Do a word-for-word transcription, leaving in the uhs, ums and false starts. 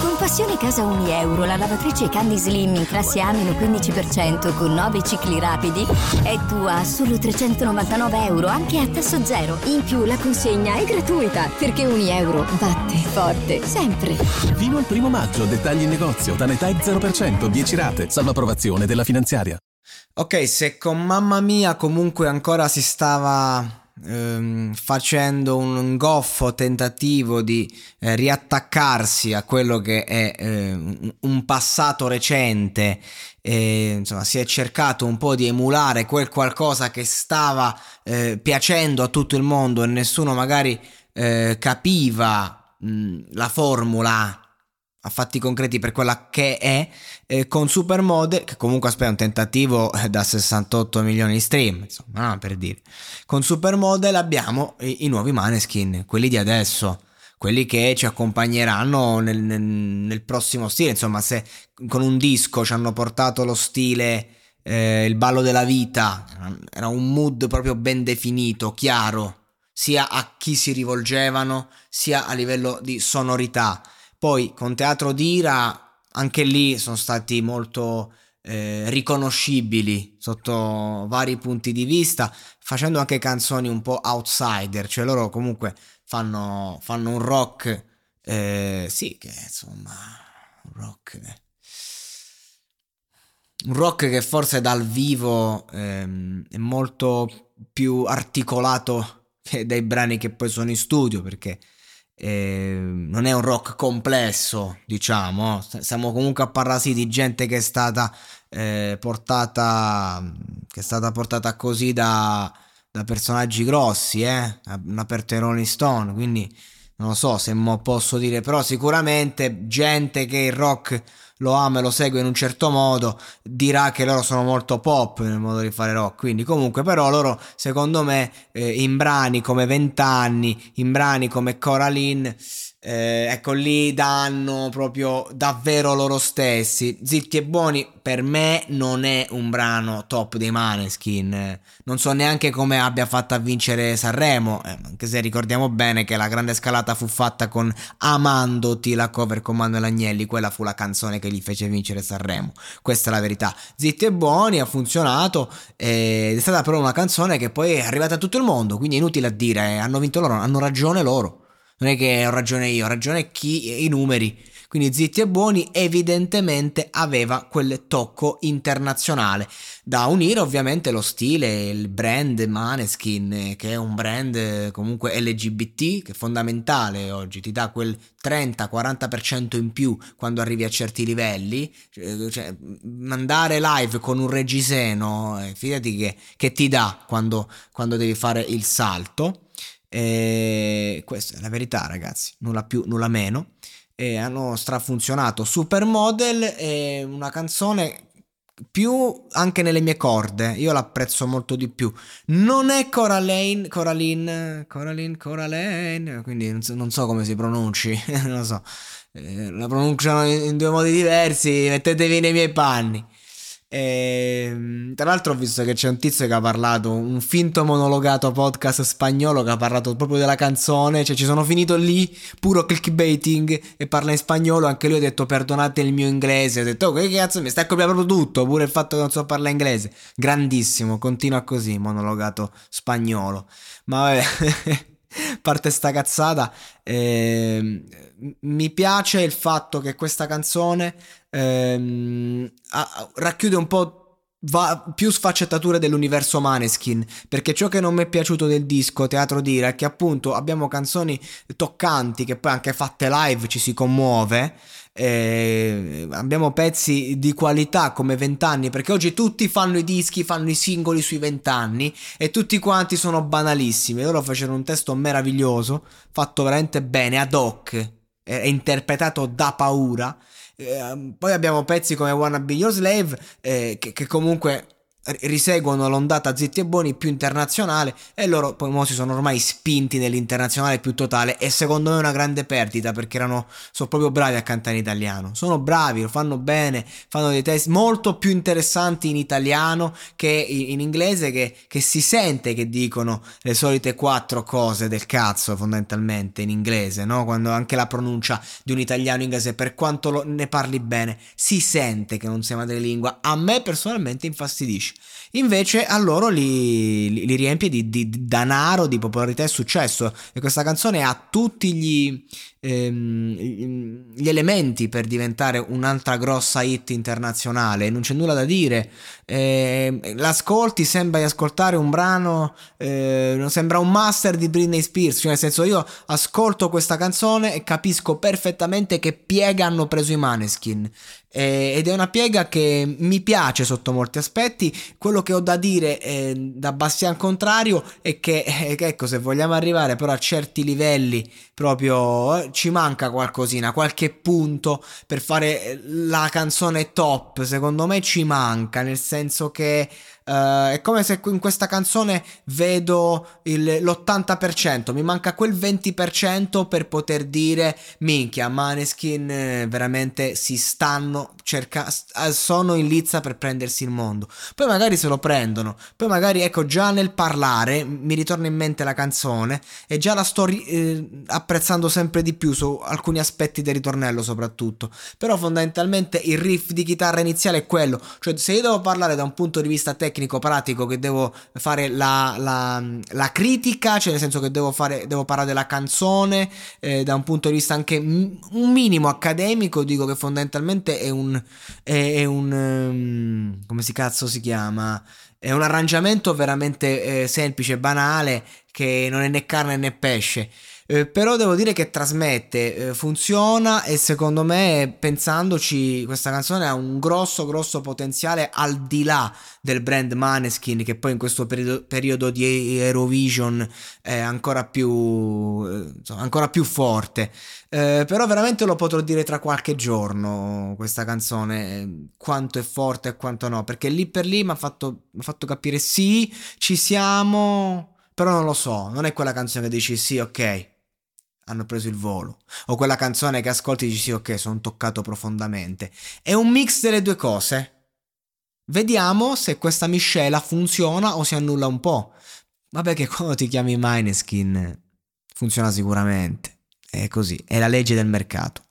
Con Passione Casa ogni euro, la lavatrice Candy Slim in classe A meno quindici per cento con nove cicli rapidi è tua a solo trecentonovantanove euro, anche a tasso zero. In più la consegna è gratuita, perché ogni euro batte forte, sempre. Fino al primo maggio, dettagli in negozio, Tanetech zero per cento, dieci rate, salvo approvazione della finanziaria. Ok, se con Mamma Mia comunque ancora si stava ehm, facendo un goffo tentativo di eh, riattaccarsi a quello che è eh, un passato recente, e, insomma, si è cercato un po' di emulare quel qualcosa che stava eh, piacendo a tutto il mondo e nessuno magari eh, capiva mh, la formula a fatti concreti per quella che è, eh, con Supermodel, che comunque aspetta un tentativo eh, da sessantotto milioni di stream, insomma, no, per dire. Con Supermodel abbiamo i, i nuovi Maneskin, quelli di adesso, quelli che ci accompagneranno nel, nel, nel prossimo stile, insomma, se con un disco ci hanno portato lo stile, eh, il ballo della vita, era un mood proprio ben definito, chiaro, sia a chi si rivolgevano, sia a livello di sonorità. Poi con Teatro d'Ira anche lì sono stati molto eh, riconoscibili sotto vari punti di vista, facendo anche canzoni un po' outsider, cioè loro comunque fanno, fanno un rock, eh, sì, che insomma, un rock, un rock che forse dal vivo ehm, è molto più articolato che dai brani che poi sono in studio, perché Eh, non è un rock complesso, diciamo. Stiamo comunque a parlare sì di gente che è stata eh, portata che è stata portata così da, da personaggi grossi, eh? Una per te Rolling Stone, quindi non lo so se mo posso dire, però sicuramente gente che il rock lo ama e lo segue in un certo modo dirà che loro sono molto pop nel modo di fare rock, quindi comunque però loro secondo me eh, in brani come Vent'anni, in brani come Coraline, eh, ecco lì danno proprio davvero loro stessi. Zitti e Buoni per me non è un brano top dei Maneskin, non so neanche come abbia fatto a vincere Sanremo, eh, anche se ricordiamo bene che la grande scalata fu fatta con Amandoti, la cover con Manuel Agnelli, quella fu la canzone che gli fece vincere Sanremo, questa è la verità. Zitti e Buoni ha funzionato ed è stata però una canzone che poi è arrivata a tutto il mondo, quindi è inutile a dire, hanno vinto loro, hanno ragione loro, non è che ho ragione io, ho ragione chi, i numeri. Quindi Zitti e Buoni evidentemente aveva quel tocco internazionale da unire ovviamente lo stile, il brand Maneskin, che è un brand comunque L G B T, che è fondamentale oggi, ti dà quel trenta quaranta per cento in più quando arrivi a certi livelli, cioè mandare live con un reggiseno, eh, fidati che, che ti dà quando, quando devi fare il salto. E questa è la verità, ragazzi, nulla più nulla meno. E hanno strafunzionato. Supermodel è una canzone più anche nelle mie corde, io l'apprezzo molto di più. Non è Coraline Coraline Coraline Coraline, quindi non so, non so come si pronunci non lo so, eh, la pronunciano in, in due modi diversi, mettetevi nei miei panni. E, tra l'altro ho visto che c'è un tizio che ha parlato, un finto monologato podcast spagnolo che ha parlato proprio della canzone, cioè ci sono finito lì, puro clickbaiting, e parla in spagnolo, anche lui ha detto perdonate il mio inglese, ho detto oh, che cazzo mi stai copiando proprio tutto, pure il fatto che non so parlare inglese, grandissimo, continua così, monologato spagnolo, ma vabbè. Parte sta cazzata, eh, mi piace il fatto che questa canzone ehm, a, racchiude un po' va, più sfaccettature dell'universo Maneskin, perché ciò che non mi è piaciuto del disco Teatro d'Ira è che appunto abbiamo canzoni toccanti che poi anche fatte live ci si commuove. Eh, abbiamo pezzi di qualità come Vent'anni, perché oggi tutti fanno i dischi, fanno i singoli sui Vent'anni e tutti quanti sono banalissimi. Loro fecero un testo meraviglioso, fatto veramente bene, ad hoc, è interpretato da paura. Eh, poi abbiamo pezzi come Wanna Be Your Slave, eh, che, che comunque riseguono l'ondata Zitti e Buoni più internazionale, e loro poi mo si sono ormai spinti nell'internazionale più totale, e secondo me è una grande perdita, perché erano sono proprio bravi a cantare in italiano, sono bravi, lo fanno bene, fanno dei testi molto più interessanti in italiano che in, in inglese, che, che si sente che dicono le solite quattro cose del cazzo fondamentalmente in inglese, no? Quando anche la pronuncia di un italiano inglese, per quanto lo, ne parli bene, si sente che non sia madrelingua. A me personalmente infastidisce. Invece a loro li, li, li riempie di, di, di danaro, di popolarità e successo, e questa canzone ha tutti gli, ehm, gli elementi per diventare un'altra grossa hit internazionale, non c'è nulla da dire. Eh, l'ascolti, sembra di ascoltare un brano, eh, sembra un master di Britney Spears, cioè nel senso, io ascolto questa canzone e capisco perfettamente che piega hanno preso i Maneskin, eh, ed è una piega che mi piace sotto molti aspetti. Quello che ho da dire, eh, da Bastian Contrario, è che, eh, che ecco, se vogliamo arrivare però a certi livelli proprio, eh, ci manca qualcosina, qualche punto per fare la canzone top, secondo me ci manca, nel senso che Uh, è come se in questa canzone vedo il, l'ottanta per cento, mi manca quel venti per cento per poter dire minchia, Maneskin eh, veramente si stanno cercando, sono in lizza per prendersi il mondo. Poi magari se lo prendono, poi magari ecco, già nel parlare mi ritorna in mente la canzone e già la sto eh, apprezzando sempre di più su alcuni aspetti del ritornello soprattutto. Però fondamentalmente il riff di chitarra iniziale è quello, cioè se io devo parlare da un punto di vista tecnico pratico, che devo fare la, la, la critica, cioè nel senso che devo fare, devo parlare della canzone eh, da un punto di vista anche m- un minimo accademico, dico che fondamentalmente è un è, è un um, come si cazzo si chiama è un arrangiamento veramente eh, semplice, banale, che non è né carne né pesce. Eh, però devo dire che trasmette, eh, funziona, e secondo me, pensandoci, questa canzone ha un grosso grosso potenziale al di là del brand Maneskin, che poi in questo periodo, periodo di Eurovision è ancora più eh, insomma, ancora più forte. Eh, però veramente lo potrò dire tra qualche giorno, questa canzone, eh, quanto è forte e quanto no, perché lì per lì mi ha fatto, m'ha fatto capire sì, ci siamo, però non lo so, non è quella canzone che dici sì, ok, hanno preso il volo, o quella canzone che ascolti e dici sì, ok, sono toccato profondamente. È un mix delle due cose. Vediamo se questa miscela funziona o si annulla un po'. Vabbè, che quando ti chiami Maneskin funziona sicuramente, è così, è la legge del mercato.